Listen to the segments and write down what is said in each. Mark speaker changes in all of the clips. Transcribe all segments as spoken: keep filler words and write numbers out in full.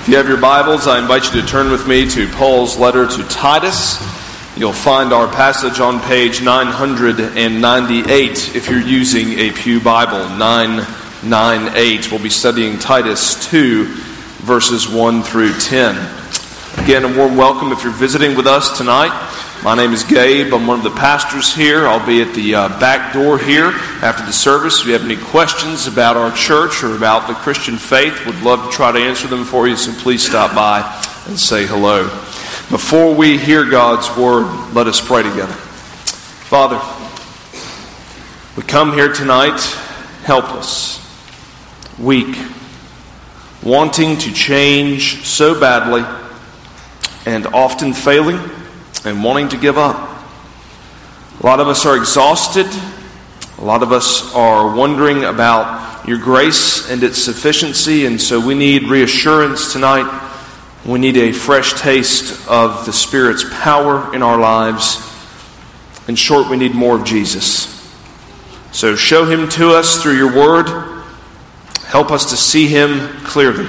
Speaker 1: If you have your Bibles, I invite you to turn with me to Paul's letter to Titus. You'll find our passage on page nine ninety-eight if you're using a Pew Bible, nine ninety-eight. We'll be studying Titus two, verses one through ten. Again, a warm welcome if you're visiting with us tonight. My name is Gabe. I'm one of the pastors here. I'll be at the uh, back door here after the service. If you have any questions about our church or about the Christian faith, would love to try to answer them for you, so please stop by and say hello. Before we hear God's word, let us pray together. Father, we come here tonight helpless, weak, wanting to change so badly, and often failing and wanting to give up. A lot of us are exhausted. A lot of us are wondering about your grace and its sufficiency, and so we need reassurance tonight. We need a fresh taste of the Spirit's power in our lives. In short, we need more of Jesus. So show Him to us through your word. Help us to see Him clearly.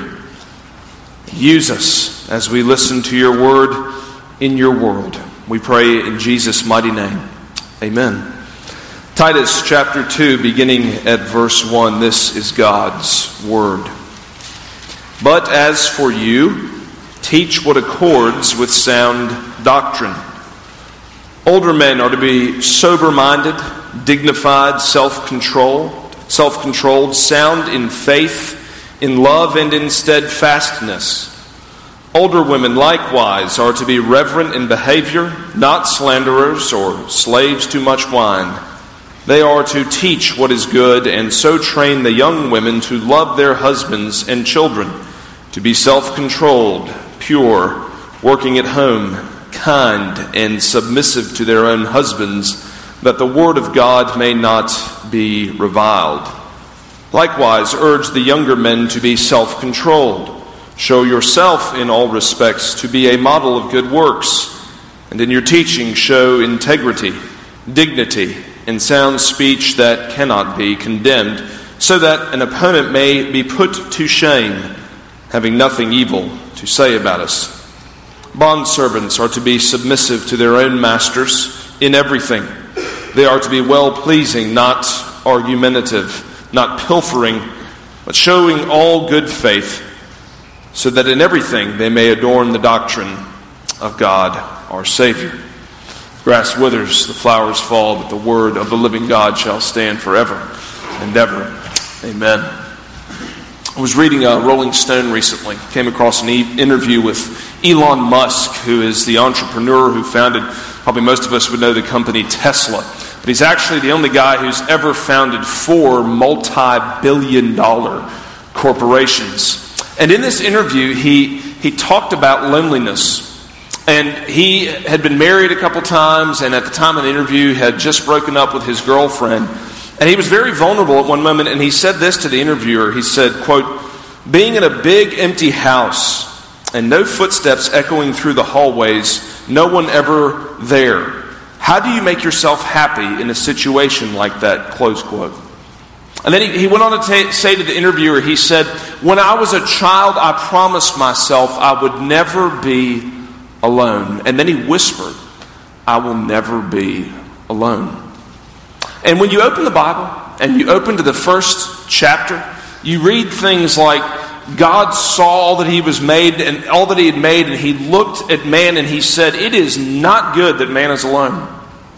Speaker 1: Use us as we listen to your word in your world. We pray in Jesus' mighty name. Amen. Titus chapter two, beginning at verse one. This is God's word. But as for you, teach what accords with sound doctrine. Older men are to be sober-minded, dignified, self-controlled, self-controlled, sound in faith, in love, and in steadfastness. Older women likewise are to be reverent in behavior, not slanderers or slaves to much wine. They are to teach what is good, and so train the young women to love their husbands and children, to be self-controlled, pure, working at home, kind, and submissive to their own husbands, that the word of God may not be reviled. Likewise, urge the younger men to be self-controlled. Show yourself in all respects to be a model of good works, and in your teaching show integrity, dignity, and sound speech that cannot be condemned, so that an opponent may be put to shame, having nothing evil to say about us. Bondservants are to be submissive to their own masters in everything. They are to be well-pleasing, not argumentative, not pilfering, but showing all good faith, so that in everything they may adorn the doctrine of God our Savior. The grass withers, the flowers fall, but the word of the living God shall stand forever and ever. Amen. I was reading a Rolling Stone recently. Came across an e- interview with Elon Musk, who is the entrepreneur who founded, probably most of us would know the company Tesla. But he's actually the only guy who's ever founded four multi-billion dollar corporations. And in this interview, he, he talked about loneliness. And he had been married a couple times, and at the time of the interview had just broken up with his girlfriend. And he was very vulnerable at one moment, and he said this to the interviewer. He said, quote, "Being in a big empty house and no footsteps echoing through the hallways, no one ever there. How do you make yourself happy in a situation like that?" Close quote. And then he, he went on to t- say to the interviewer, he said, "When I was a child, I promised myself I would never be alone." And then he whispered, "I will never be alone." And when you open the Bible and you open to the first chapter, you read things like God saw all that he was made and all that he had made, and he looked at man and he said, "It is not good that man is alone."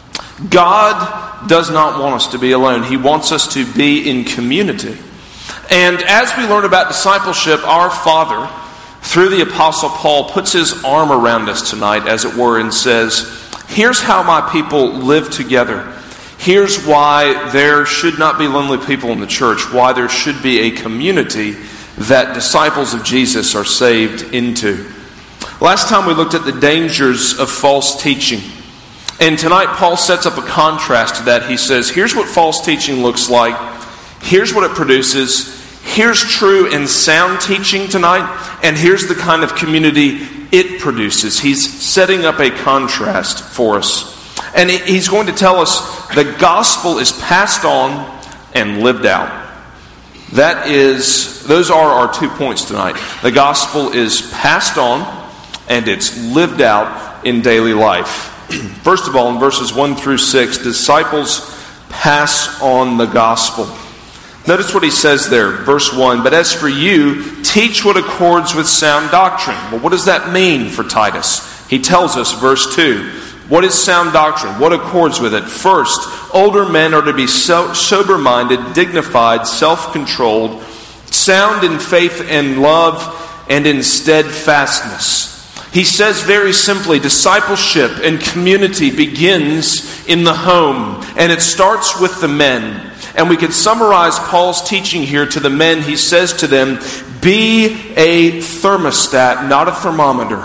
Speaker 1: God does not want us to be alone. He wants us to be in community. And as we learn about discipleship, our Father, through the Apostle Paul, puts his arm around us tonight, as it were, and says, here's how my people live together. Here's why there should not be lonely people in the church, why there should be a community that disciples of Jesus are saved into. Last time we looked at the dangers of false teaching. And tonight Paul sets up a contrast to that. He says, here's what false teaching looks like. Here's what it produces. Here's true and sound teaching tonight. And here's the kind of community it produces. He's setting up a contrast for us. And he's going to tell us the gospel is passed on and lived out. That is, those are our two points tonight. The gospel is passed on and it's lived out in daily life. First of all, in verses one through six, disciples pass on the gospel. Notice what he says there, verse one, "But as for you, teach what accords with sound doctrine." Well, what does that mean for Titus? He tells us, verse two, what is sound doctrine? What accords with it? First, older men are to be so- sober-minded, dignified, self-controlled, sound in faith and love, and in steadfastness. He says very simply, discipleship and community begins in the home, and it starts with the men. And we could summarize Paul's teaching here to the men. He says to them, be a thermostat, not a thermometer.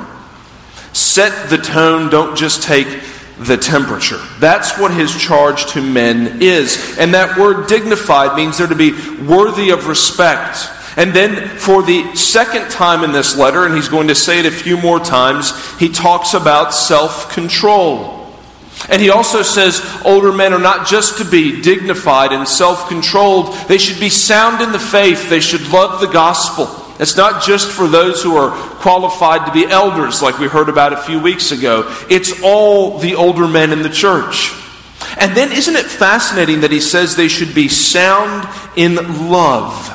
Speaker 1: Set the tone, don't just take the temperature. That's what his charge to men is. And that word dignified means they're to be worthy of respect. And then for the second time in this letter, and he's going to say it a few more times, he talks about self-control. And he also says older men are not just to be dignified and self-controlled. They should be sound in the faith. They should love the gospel. It's not just for those who are qualified to be elders like we heard about a few weeks ago. It's all the older men in the church. And then isn't it fascinating that he says they should be sound in love?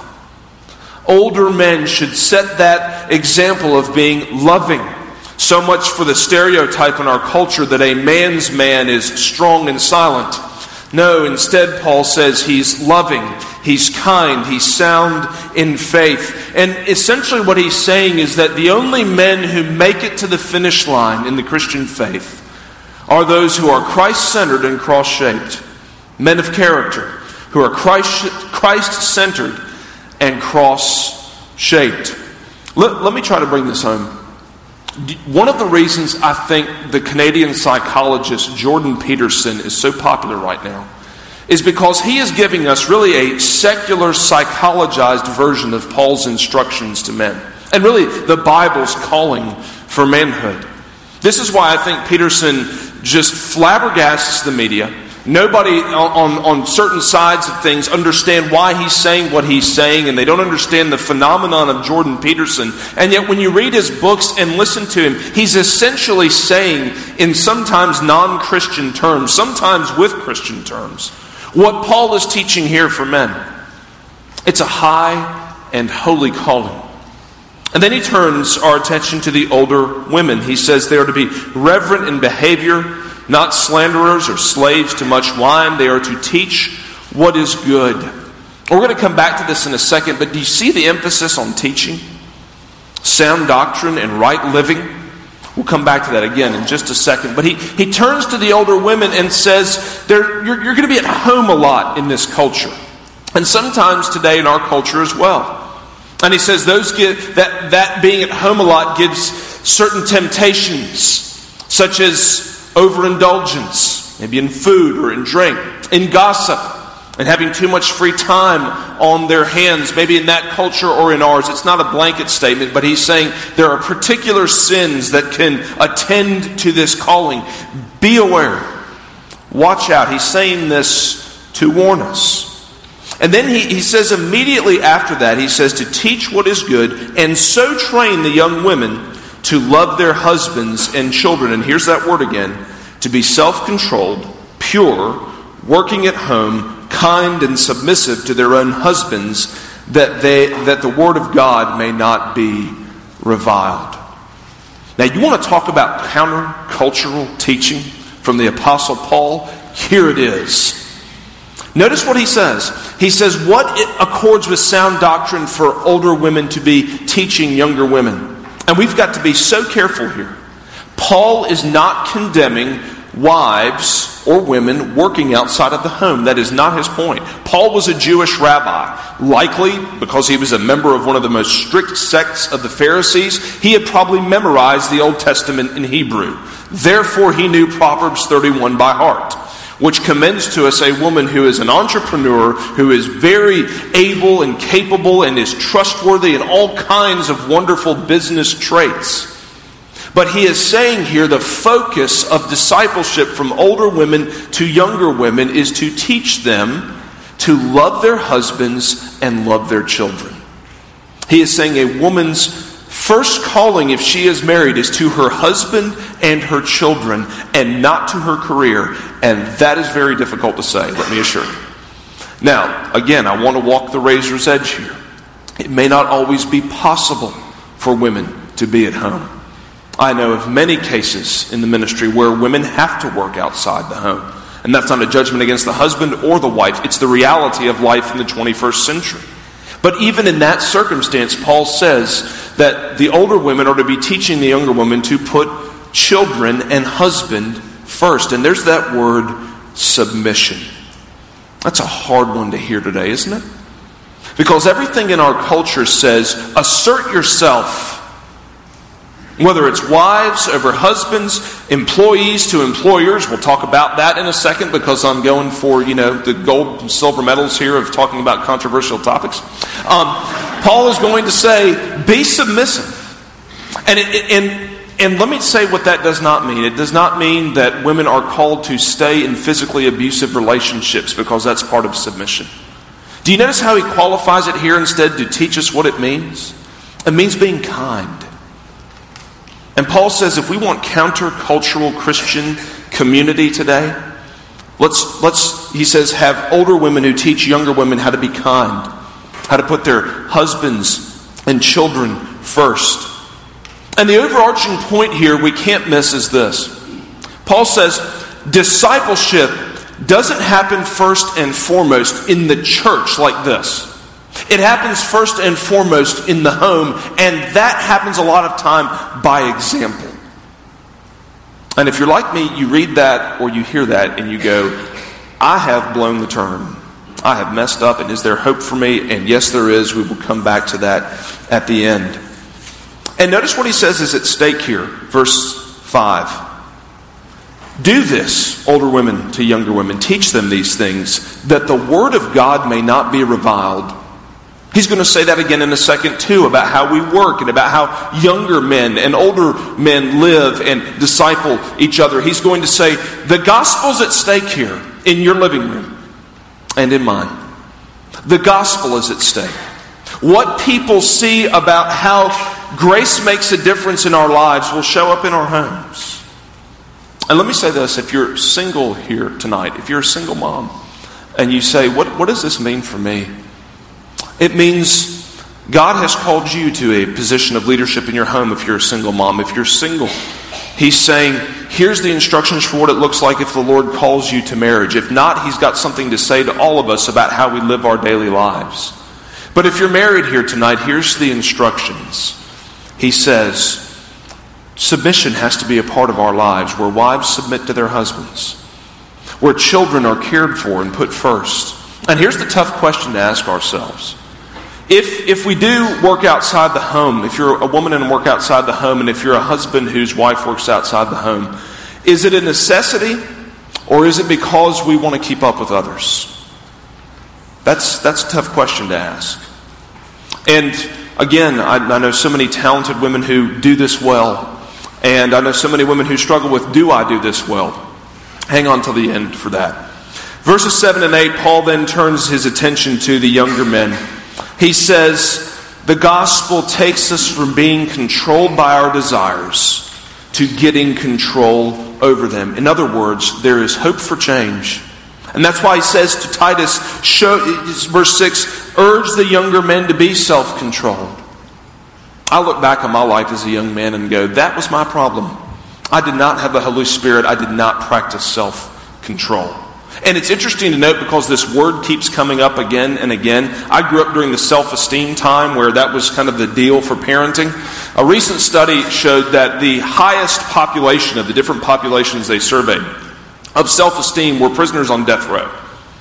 Speaker 1: Older men should set that example of being loving. So much for the stereotype in our culture that a man's man is strong and silent. No, instead Paul says he's loving, he's kind, he's sound in faith. And essentially what he's saying is that the only men who make it to the finish line in the Christian faith are those who are Christ-centered and cross-shaped. Men of character who are Christ, Christ-centered and cross-shaped. Let, let me try to bring this home. One of the reasons I think the Canadian psychologist Jordan Peterson is so popular right now is because he is giving us really a secular, psychologized version of Paul's instructions to men. And really the Bible's calling for manhood. This is why I think Peterson just flabbergasts the media. Nobody on, on certain sides of things understand why he's saying what he's saying, and they don't understand the phenomenon of Jordan Peterson. And yet when you read his books and listen to him, he's essentially saying in sometimes non-Christian terms, sometimes with Christian terms, what Paul is teaching here for men. It's a high and holy calling. And then he turns our attention to the older women. He says they are to be reverent in behavior, not slanderers or slaves to much wine. They are to teach what is good. We're going to come back to this in a second, but do you see the emphasis on teaching? Sound doctrine and right living. We'll come back to that again in just a second. But he, he turns to the older women and says, you're, you're going to be at home a lot in this culture. And sometimes today in our culture as well. And he says those get, that, that being at home a lot gives certain temptations, such as overindulgence, maybe in food or in drink, in gossip, and having too much free time on their hands, maybe in that culture or in ours. It's not a blanket statement, but he's saying there are particular sins that can attend to this calling. Be aware. Watch out. He's saying this to warn us. And then he, he says immediately after that, he says to teach what is good and so train the young women to love their husbands and children. And here's that word again. To be self-controlled, pure, working at home, kind and submissive to their own husbands, that they that the word of God may not be reviled. Now you want to talk about countercultural teaching from the Apostle Paul? Here it is. Notice what he says. He says what it accords with sound doctrine for older women to be teaching younger women. And we've got to be so careful here. Paul is not condemning wives or women working outside of the home. That is not his point. Paul was a Jewish rabbi. Likely, because he was a member of one of the most strict sects of the Pharisees, he had probably memorized the Old Testament in Hebrew. Therefore, he knew Proverbs thirty-one by heart, which commends to us a woman who is an entrepreneur, who is very able and capable and is trustworthy in all kinds of wonderful business traits. But he is saying here the focus of discipleship from older women to younger women is to teach them to love their husbands and love their children. He is saying a woman's first calling, if she is married, is to her husband and her children and not to her career. And that is very difficult to say, let me assure you. Now, again, I want to walk the razor's edge here. It may not always be possible for women to be at home. I know of many cases in the ministry where women have to work outside the home. And that's not a judgment against the husband or the wife. It's the reality of life in the twenty-first century. But even in that circumstance, Paul says that the older women are to be teaching the younger women to put children and husband first. And there's that word, submission. That's a hard one to hear today, isn't it? Because everything in our culture says, assert yourself. Whether it's wives over husbands, employees to employers. We'll talk about that in a second because I'm going for, you know, the gold and silver medals here of talking about controversial topics. Um, Paul is going to say, be submissive. And, it, and, and let me say what that does not mean. It does not mean that women are called to stay in physically abusive relationships because that's part of submission. Do you notice how he qualifies it here instead to teach us what it means? It means being kind. And Paul says if we want countercultural Christian community today, let's, let's, he says, have older women who teach younger women how to be kind, how to put their husbands and children first. And the overarching point here we can't miss is this. Paul says discipleship doesn't happen first and foremost in the church like this. It happens first and foremost in the home, and that happens a lot of time by example. And if you're like me, you read that or you hear that and you go, I have blown the turn. I have messed up, and is there hope for me? And yes, there is. We will come back to that at the end. And notice what he says is at stake here, verse five. Do this, older women to younger women. Teach them these things, that the word of God may not be reviled. He's going to say that again in a second too, about how we work and about how younger men and older men live and disciple each other. He's going to say, the gospel's at stake here in your living room and in mine. The gospel is at stake. What people see about how grace makes a difference in our lives will show up in our homes. And let me say this, if you're single here tonight, if you're a single mom, and you say, what, what does this mean for me? It means God has called you to a position of leadership in your home if you're a single mom. If you're single, He's saying, here's the instructions for what it looks like if the Lord calls you to marriage. If not, He's got something to say to all of us about how we live our daily lives. But if you're married here tonight, here's the instructions. He says, submission has to be a part of our lives, where wives submit to their husbands, where children are cared for and put first. And here's the tough question to ask ourselves. If if we do work outside the home, if you're a woman and work outside the home, and if you're a husband whose wife works outside the home, is it a necessity, or is it because we want to keep up with others? That's, that's a tough question to ask. And again, I, I know so many talented women who do this well. And I know so many women who struggle with, do I do this well? Hang on till the end for that. Verses seven and eight, Paul then turns his attention to the younger men. He says, the gospel takes us from being controlled by our desires to getting control over them. In other words, there is hope for change. And that's why he says to Titus, show, verse six, urge the younger men to be self-controlled. I look back on my life as a young man and go, that was my problem. I did not have the Holy Spirit. I did not practice self-control. And it's interesting to note because this word keeps coming up again and again. I grew up during the self-esteem time where that was kind of the deal for parenting. A recent study showed that the highest population of the different populations they surveyed of self-esteem were prisoners on death row.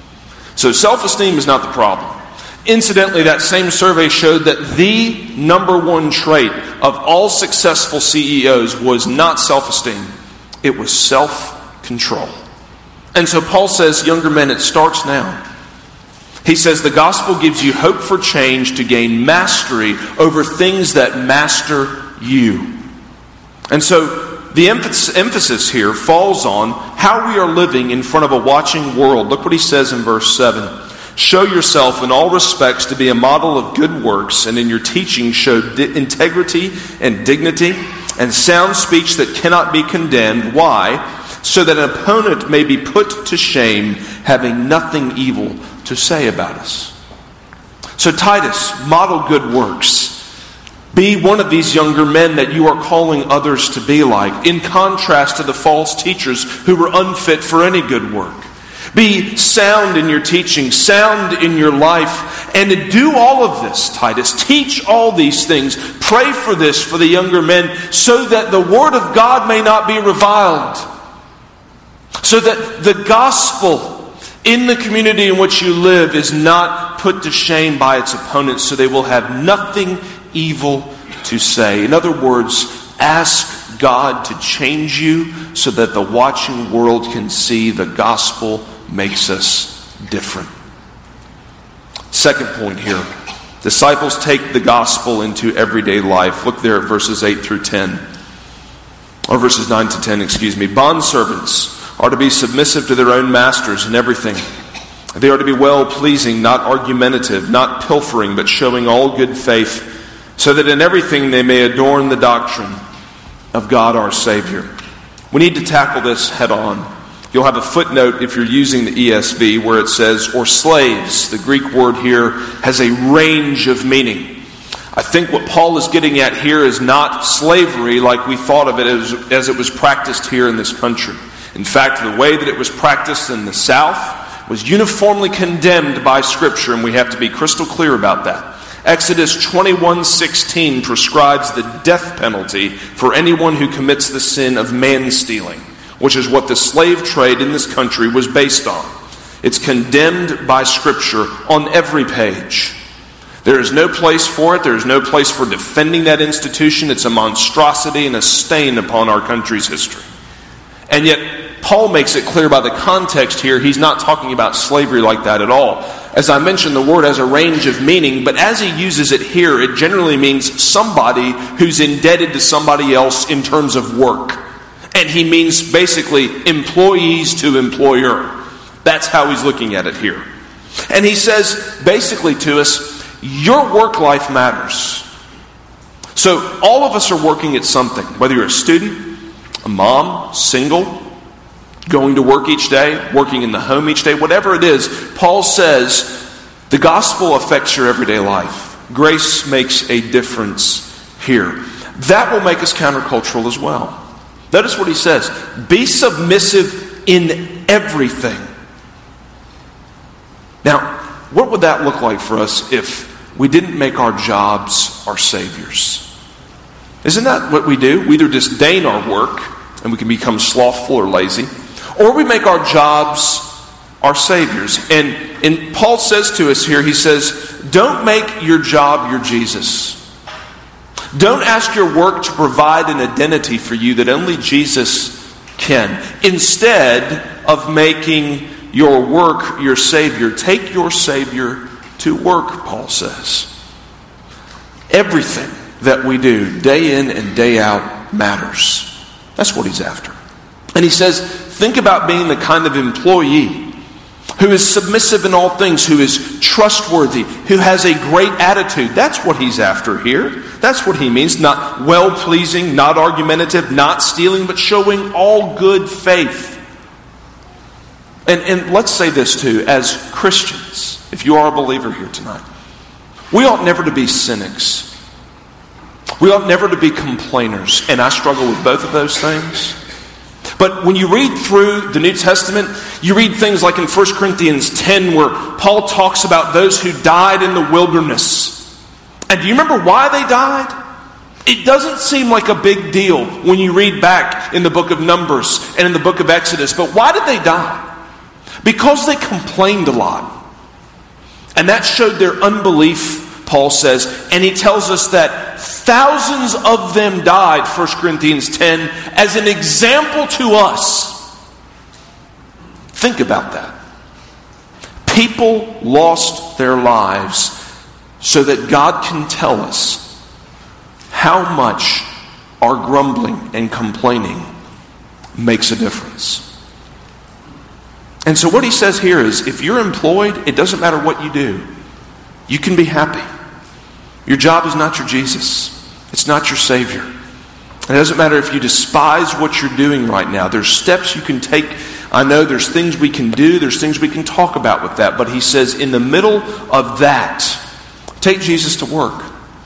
Speaker 1: So self-esteem is not the problem. Incidentally, that same survey showed that the number one trait of all successful C E Os was not self-esteem. It was self-control. And so Paul says, younger men, it starts now. He says the gospel gives you hope for change to gain mastery over things that master you. And so the emphasis here falls on how we are living in front of a watching world. Look what he says in verse seven. Show yourself in all respects to be a model of good works, and in your teaching show di- integrity and dignity and sound speech that cannot be condemned. Why? So that an opponent may be put to shame, having nothing evil to say about us. So Titus, model good works. Be one of these younger men that you are calling others to be like, in contrast to the false teachers who were unfit for any good work. Be sound in your teaching, sound in your life, and to do all of this, Titus. Teach all these things. Pray for this for the younger men, so that the word of God may not be reviled. So that the gospel in the community in which you live is not put to shame by its opponents, so they will have nothing evil to say. In other words, ask God to change you so that the watching world can see the gospel makes us different. Second point here. Disciples take the gospel into everyday life. Look there at verses eight through ten. Or verses nine to ten, excuse me. Bondservants are to be submissive to their own masters in everything. They are to be well-pleasing, not argumentative, not pilfering, but showing all good faith, so that in everything they may adorn the doctrine of God our Savior. We need to tackle this head on. You'll have a footnote if you're using the E S V where it says, or slaves. The Greek word here has a range of meaning. I think what Paul is getting at here is not slavery like we thought of it as, as it was practiced here in this country. In fact, the way that it was practiced in the South was uniformly condemned by Scripture, and we have to be crystal clear about that. Exodus twenty-one sixteen prescribes the death penalty for anyone who commits the sin of man-stealing, which is what the slave trade in this country was based on. It's condemned by Scripture on every page. There is no place for it. There is no place for defending that institution. It's a monstrosity and a stain upon our country's history. And yet, Paul makes it clear by the context here, he's not talking about slavery like that at all. As I mentioned, the word has a range of meaning, but as he uses it here, it generally means somebody who's indebted to somebody else in terms of work. And he means basically employees to employer. That's how he's looking at it here. And he says basically to us, your work life matters. So all of us are working at something, whether you're a student, a mom, single, going to work each day, working in the home each day, whatever it is, Paul says the gospel affects your everyday life. Grace makes a difference here. That will make us countercultural as well. Notice what he says. Be submissive in everything. Now, what would that look like for us if we didn't make our jobs our saviors? Isn't that what we do? We either disdain our work and we can become slothful or lazy, or we make our jobs our saviors. And, and Paul says to us here, he says, don't make your job your Jesus. Don't ask your work to provide an identity for you that only Jesus can. Instead of making your work your Savior, take your Savior to work, Paul says. Everything that we do, day in and day out, matters. That's what he's after. And he says, think about being the kind of employee who is submissive in all things, who is trustworthy, who has a great attitude. That's what he's after here. That's what he means. Not well-pleasing, not argumentative, not stealing, but showing all good faith. And, and let's say this too, as Christians, if you are a believer here tonight, we ought never to be cynics. We ought never to be complainers. And I struggle with both of those things. But when you read through the New Testament, you read things like in First Corinthians ten where Paul talks about those who died in the wilderness. And do you remember why they died? It doesn't seem like a big deal when you read back in the book of Numbers and in the book of Exodus. But why did they die? Because they complained a lot. And that showed their unbelief, Paul says. And he tells us that thousands of them died, First Corinthians ten, as an example to us. Think about that. People lost their lives so that God can tell us how much our grumbling and complaining makes a difference. And so what he says here is, if you're employed, it doesn't matter what you do. You can be happy. Your job is not your Jesus. It's not your Savior. It doesn't matter if you despise what you're doing right now. There's steps you can take. I know there's things we can do. There's things we can talk about with that. But he says, in the middle of that, take Jesus to work.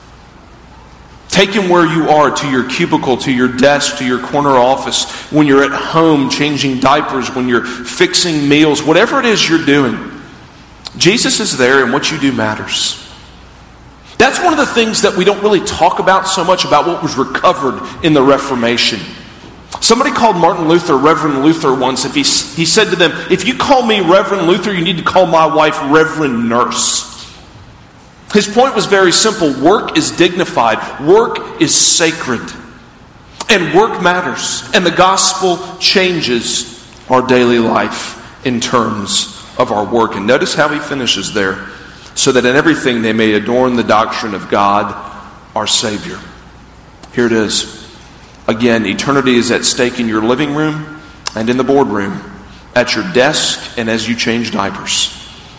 Speaker 1: Take him where you are, to your cubicle, to your desk, to your corner office, when you're at home changing diapers, when you're fixing meals, whatever it is you're doing. Jesus is there, and what you do matters. That's one of the things that we don't really talk about so much, about what was recovered in the Reformation. Somebody called Martin Luther Reverend Luther once. If he, he said to them, if you call me Reverend Luther, you need to call my wife Reverend Nurse. His point was very simple. Work is dignified. Work is sacred. And work matters. And the gospel changes our daily life in terms of our work. And notice how he finishes there. So that in everything they may adorn the doctrine of God, our Savior. Here it is. Again, eternity is at stake in your living room and in the boardroom, at your desk and as you change diapers.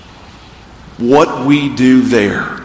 Speaker 1: What we do there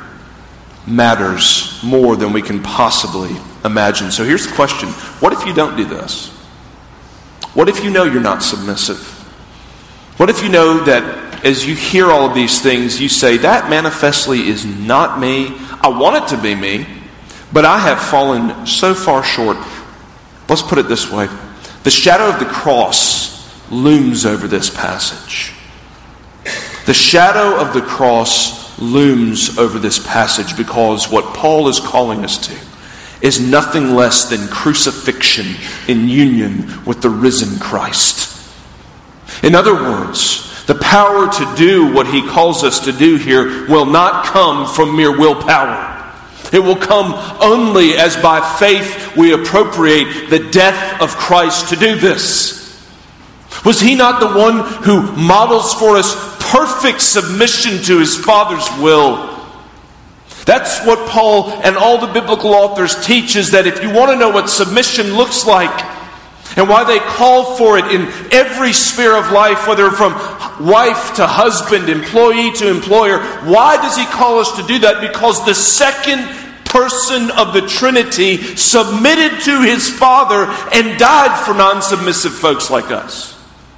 Speaker 1: matters more than we can possibly imagine. So here's the question. What if you don't do this? What if you know you're not submissive? What if you know that as you hear all of these things, you say, that manifestly is not me. I want it to be me, but I have fallen so far short. Let's put it this way. The shadow of the cross looms over this passage. The shadow of the cross looms over this passage because what Paul is calling us to is nothing less than crucifixion in union with the risen Christ. In other words, the power to do what he calls us to do here will not come from mere willpower. It will come only as by faith we appropriate the death of Christ to do this. Was he not the one who models for us perfect submission to his Father's will? That's what Paul and all the biblical authors teach, is that if you want to know what submission looks like and why they call for it in every sphere of life, whether from wife to husband, employee to employer, why does he call us to do that? Because the second person of the Trinity submitted to his Father and died for non-submissive folks like us.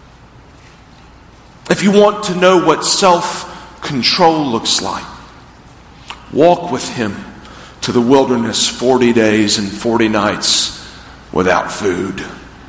Speaker 1: If you want to know what self-control looks like, walk with him to the wilderness forty days and forty nights without food,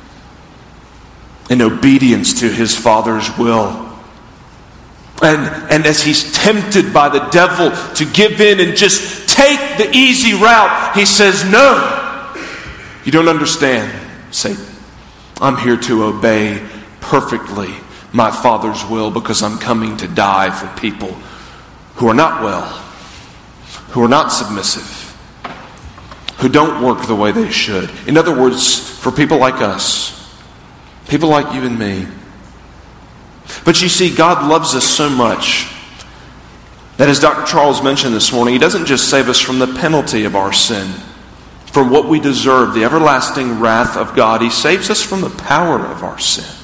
Speaker 1: in obedience to his Father's will. And, and as he's tempted by the devil to give in and just take the easy route, he says, no, you don't understand, Satan. I'm here to obey perfectly my Father's will, because I'm coming to die for people who are not well, who are not submissive, who don't work the way they should. In other words, for people like us, people like you and me. But you see, God loves us so much that, as Doctor Charles mentioned this morning, he doesn't just save us from the penalty of our sin, from what we deserve, the everlasting wrath of God. He saves us from the power of our sin.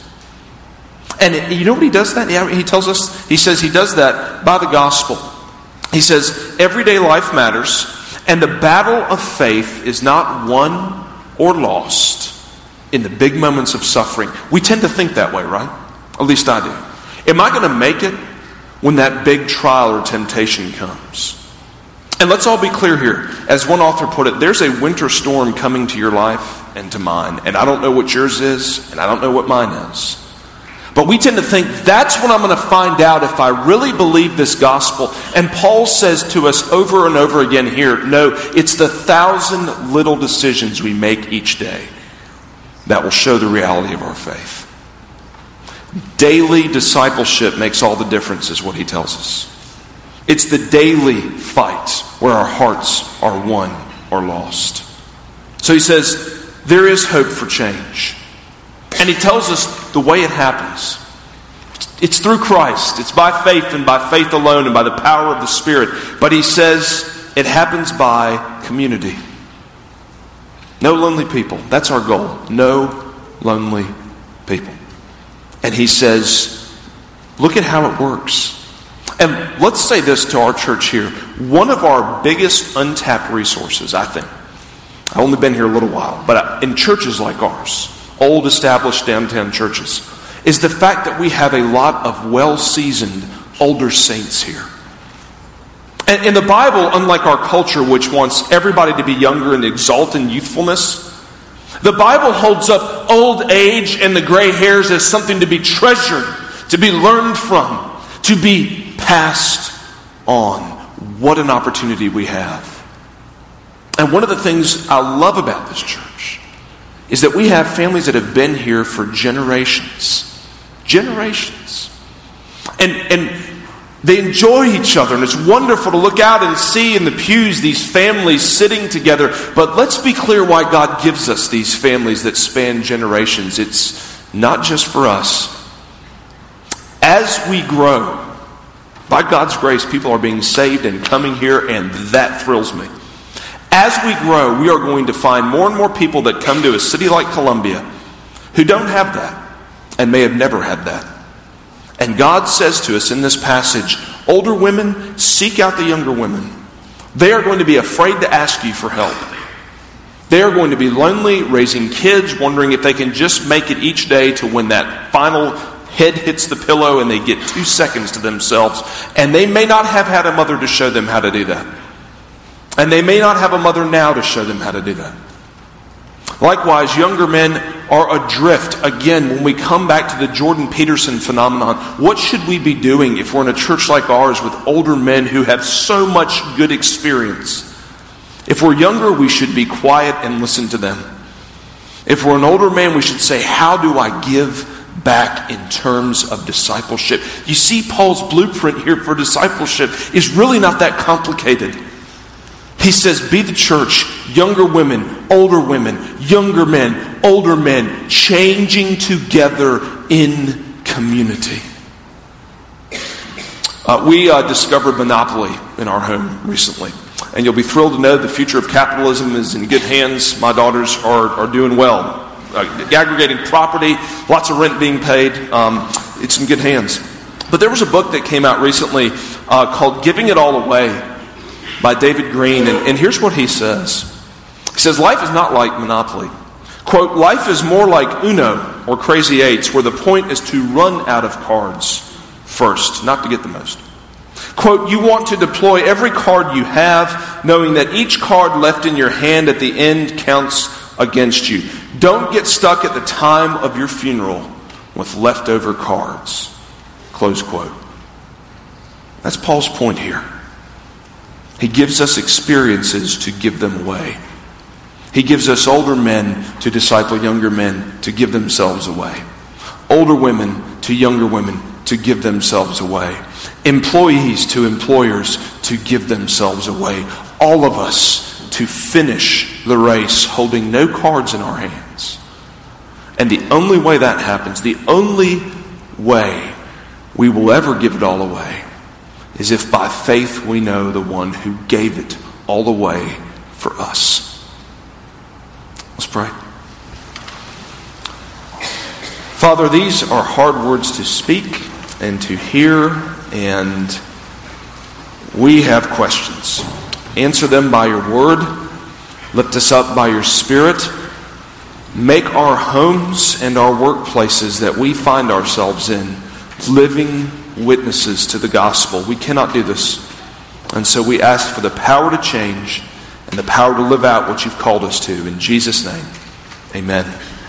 Speaker 1: And you know what he does that? He tells us, he says he does that by the gospel. He says everyday life matters, and the battle of faith is not won or lost in the big moments of suffering. We tend to think that way, right? At least I do. Am I going to make it when that big trial or temptation comes? And let's all be clear here. As one author put it, there's a winter storm coming to your life and to mine. And I don't know what yours is, and I don't know what mine is. But we tend to think that's when I'm going to find out if I really believe this gospel. And Paul says to us over and over again here, no, it's the thousand little decisions we make each day that will show the reality of our faith. Daily discipleship makes all the difference, is what he tells us. It's the daily fight where our hearts are won or lost. So he says, there is hope for change. And he tells us the way it happens. It's through Christ. It's by faith, and by faith alone, and by the power of the Spirit. But he says it happens by community. No lonely people. That's our goal. No lonely people. And he says Look at how it works. And let's say this to our church here. One of our biggest untapped resources, I think, I've only been here a little while, but in churches like ours, old established downtown churches, is the fact that we have a lot of well-seasoned older saints here. And in the Bible, unlike our culture, which wants everybody to be younger and exalt in youthfulness, the Bible holds up old age and the gray hairs as something to be treasured, to be learned from, to be passed on. What an opportunity we have. And one of the things I love about this church is that we have families that have been here for generations. Generations. And, and they enjoy each other, and it's wonderful to look out and see in the pews these families sitting together. But let's be clear why God gives us these families that span generations. It's not just for us. As we grow, by God's grace, people are being saved and coming here, and that thrills me. As we grow, we are going to find more and more people that come to a city like Columbia who don't have that and may have never had that. And God says to us in this passage, older women, seek out the younger women. They are going to be afraid to ask you for help. They are going to be lonely, raising kids, wondering if they can just make it each day to when that final head hits the pillow and they get two seconds to themselves. And they may not have had a mother to show them how to do that. And they may not have a mother now to show them how to do that. Likewise, younger men are adrift. Again, when we come back to the Jordan Peterson phenomenon, what should we be doing if we're in a church like ours with older men who have so much good experience? If we're younger, we should be quiet and listen to them. If we're an older man, we should say, how do I give back in terms of discipleship? You see, Paul's blueprint here for discipleship is really not that complicated. He says, be the church, younger women, older women, younger men, older men, changing together in community. Uh, we uh, discovered Monopoly in our home recently. And you'll be thrilled to know the future of capitalism is in good hands. My daughters are, are doing well. Uh, aggregating property, lots of rent being paid. Um, it's in good hands. But there was a book that came out recently uh, called Giving It All Away by David Green. And, and here's what he says. He says, life is not like Monopoly. Quote, life is more like Uno or Crazy Eights, where the point is to run out of cards first, not to get the most. Quote, you want to deploy every card you have, knowing that each card left in your hand at the end counts against you. Don't get stuck at the time of your funeral with leftover cards. Close quote. That's Paul's point here. He gives us experiences to give them away. He gives us older men to disciple younger men to give themselves away. Older women to younger women to give themselves away. Employees to employers to give themselves away. All of us to finish the race holding no cards in our hands. And the only way that happens, the only way we will ever give it all away, is if by faith we know the one who gave it all away for us. Let's pray. Father, these are hard words to speak and to hear, and we have questions. Answer them by your word. Lift us up by your Spirit. Make our homes and our workplaces that we find ourselves in living witnesses to the gospel. We cannot do this. And so we ask for the power to change and the power to live out what you've called us to. In Jesus' name, amen.